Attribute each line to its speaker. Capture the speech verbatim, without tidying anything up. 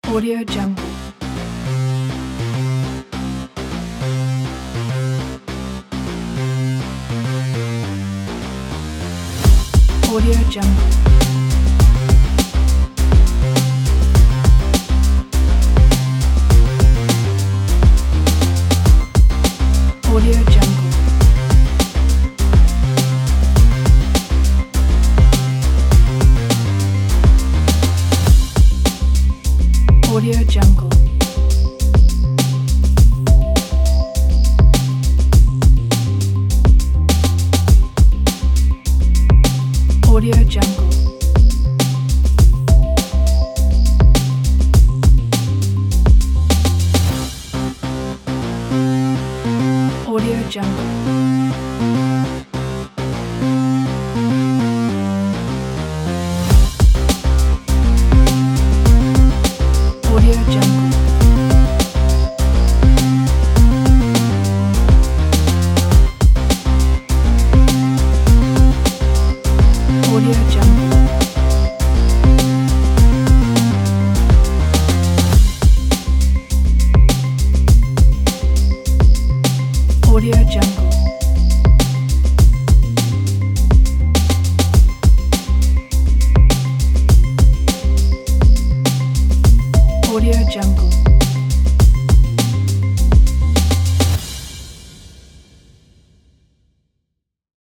Speaker 1: Audio Jungle. Audio Jungle. Audio Jungle. Audio Jungle. Audio Jungle. Audio Jungle. Audio Jungle. Audio Jungle. Audio Jungle. Audio Jungle.